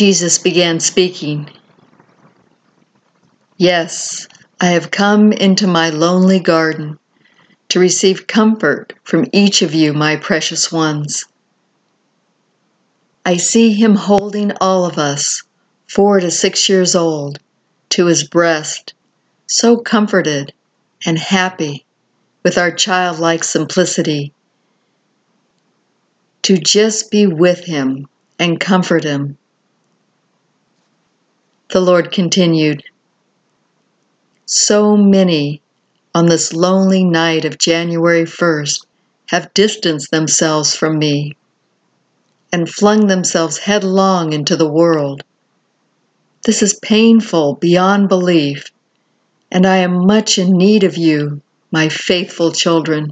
Jesus began speaking. Yes, I have come into my lonely garden to receive comfort from each of you, my precious ones. I see him holding all of us, 4 to 6 years old, to his breast, so comforted and happy with our childlike simplicity, to just be with him and comfort him. The Lord continued, so many on this lonely night of January 1st have distanced themselves from me and flung themselves headlong into the world. This is painful beyond belief, and I am much in need of you, my faithful children.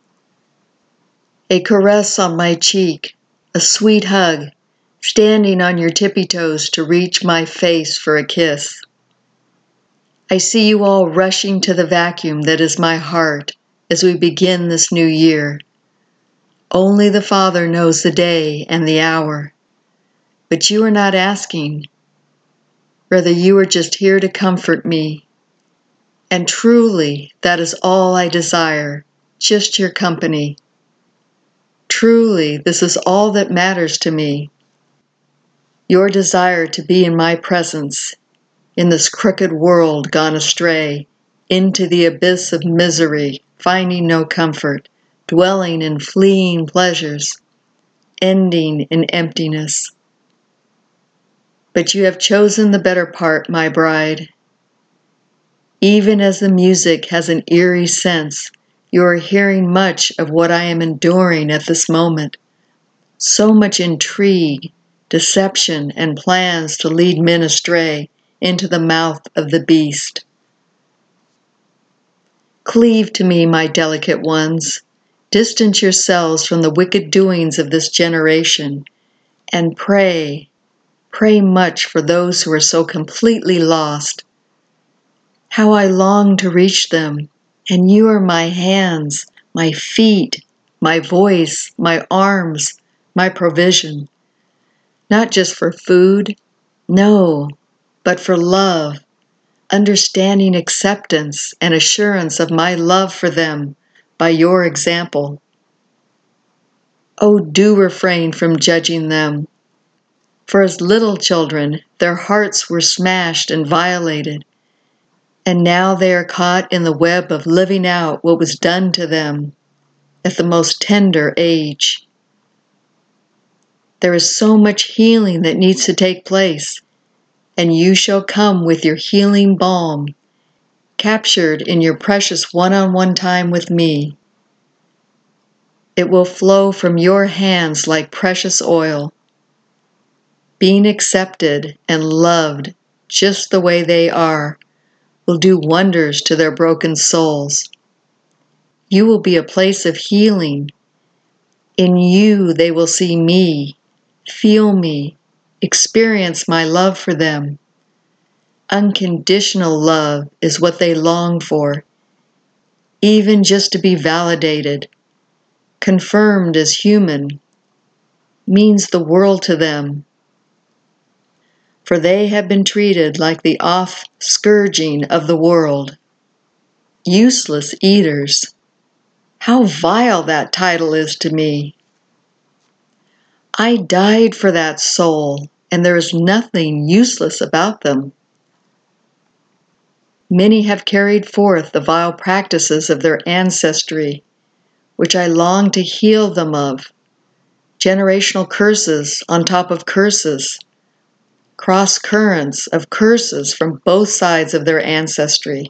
A caress on my cheek, a sweet hug, standing on your tippy toes to reach my face for a kiss. I see you all rushing to the vacuum that is my heart as we begin this new year. Only the Father knows the day and the hour. But you are not asking. Rather, you are just here to comfort me. And truly, that is all I desire, just your company. Truly, this is all that matters to me. Your desire to be in my presence, in this crooked world gone astray, into the abyss of misery, finding no comfort, dwelling in fleeting pleasures, ending in emptiness. But you have chosen the better part, my bride. Even as the music has an eerie sense, you are hearing much of what I am enduring at this moment. So much intrigue, deception, and plans to lead men astray into the mouth of the beast. Cleave to me, my delicate ones. Distance yourselves from the wicked doings of this generation, and pray much for those who are so completely lost. How I long to reach them, and you are my hands, my feet, my voice, my arms, my provision. Not just for food, no, but for love, understanding acceptance and assurance of my love for them by your example. Oh, do refrain from judging them. For as little children, their hearts were smashed and violated, and now they are caught in the web of living out what was done to them at the most tender age. There is so much healing that needs to take place, and you shall come with your healing balm, captured in your precious one-on-one time with me. It will flow from your hands like precious oil. Being accepted and loved just the way they are will do wonders to their broken souls. You will be a place of healing. In you they will see me, feel me, experience my love for them. Unconditional love is what they long for, even just to be validated, confirmed as human, means the world to them. For they have been treated like the off-scourging of the world. Useless eaters. How vile that title is to me. I died for that soul, and there is nothing useless about them. Many have carried forth the vile practices of their ancestry, which I long to heal them of. Generational curses on top of curses, cross currents of curses from both sides of their ancestry.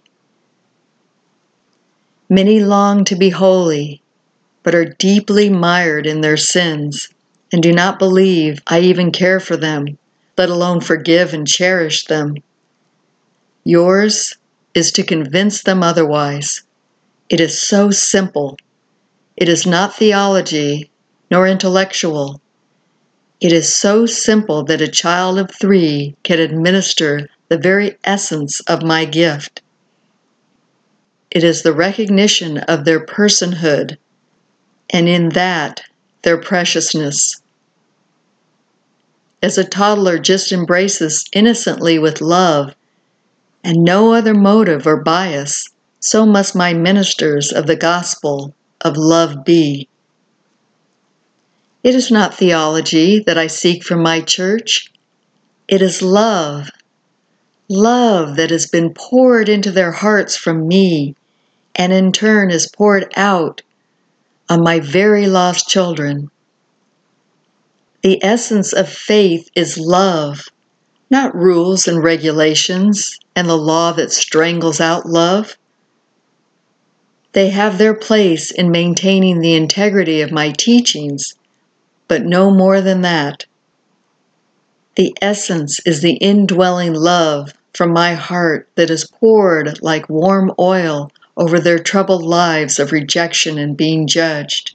Many long to be holy, but are deeply mired in their sins and do not believe I even care for them, let alone forgive and cherish them. Yours is to convince them otherwise. It is so simple. It is not theology nor intellectual. It is so simple that a child of 3 can administer the very essence of my gift. It is the recognition of their personhood, and in that, their preciousness. As a toddler just embraces innocently with love and no other motive or bias, so must my ministers of the gospel of love be. It is not theology that I seek from my church. It is love. Love that has been poured into their hearts from me and in turn is poured out on my very lost children. The essence of faith is love, not rules and regulations and the law that strangles out love. They have their place in maintaining the integrity of my teachings, but no more than that. The essence is the indwelling love from my heart that is poured like warm oil over their troubled lives of rejection and being judged.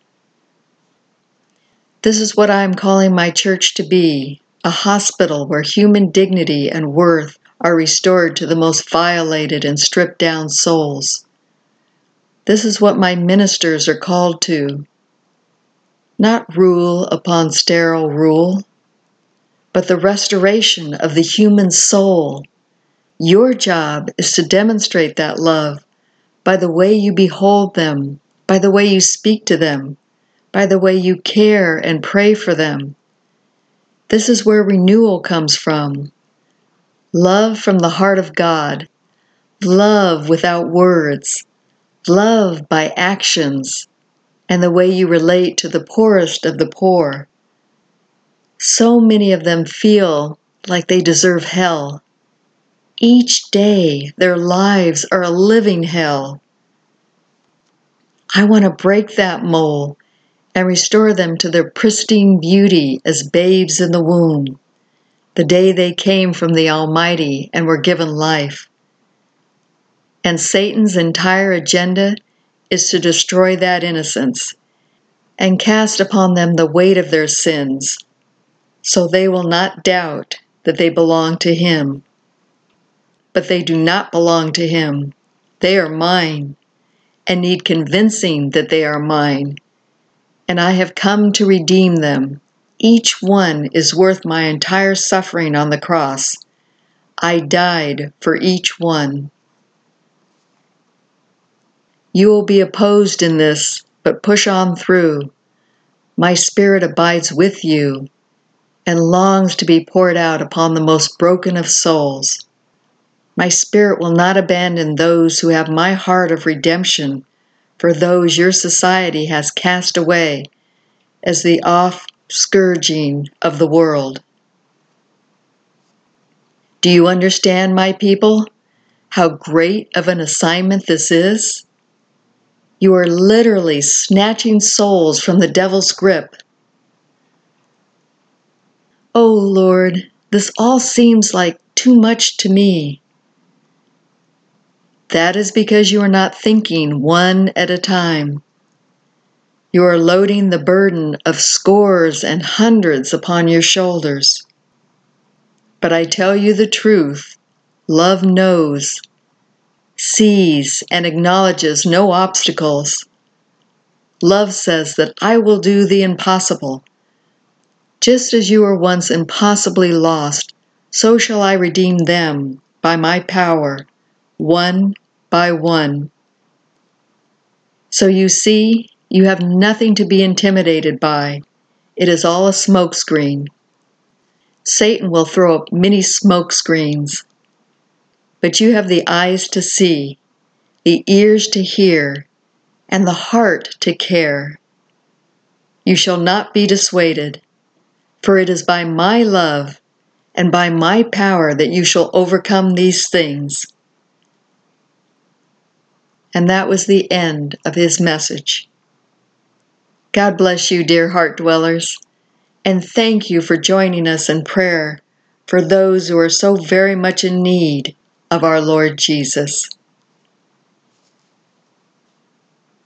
This is what I am calling my church to be, a hospital where human dignity and worth are restored to the most violated and stripped down souls. This is what my ministers are called to. Not rule upon sterile rule, but the restoration of the human soul. Your job is to demonstrate that love by the way you behold them, by the way you speak to them, by the way you care and pray for them. This is where renewal comes from. Love from the heart of God. Love without words. Love by actions and the way you relate to the poorest of the poor. So many of them feel like they deserve hell. Each day, their lives are a living hell. I want to break that mold and restore them to their pristine beauty as babes in the womb, the day they came from the Almighty and were given life. And Satan's entire agenda is to destroy that innocence and cast upon them the weight of their sins, so they will not doubt that they belong to Him. But they do not belong to Him. They are mine, and need convincing that they are mine. And I have come to redeem them. Each one is worth my entire suffering on the cross. I died for each one. You will be opposed in this, but push on through. My Spirit abides with you and longs to be poured out upon the most broken of souls. My Spirit will not abandon those who have my heart of redemption for those your society has cast away as the off-scourging of the world. Do you understand, my people, how great of an assignment this is? You are literally snatching souls from the devil's grip. Oh Lord, this all seems like too much to me. That is because you are not thinking one at a time. You are loading the burden of scores and hundreds upon your shoulders. But I tell you the truth, love knows, sees, and acknowledges no obstacles. Love says that I will do the impossible. Just as you were once impossibly lost, so shall I redeem them by my power, one by one. So you see, you have nothing to be intimidated by. It is all a smokescreen. Satan will throw up many smoke screens, but you have the eyes to see, the ears to hear, and the heart to care. You shall not be dissuaded, for it is by my love and by my power that you shall overcome these things. And that was the end of his message. God bless you, dear heart dwellers, and thank you for joining us in prayer for those who are so very much in need of our Lord Jesus.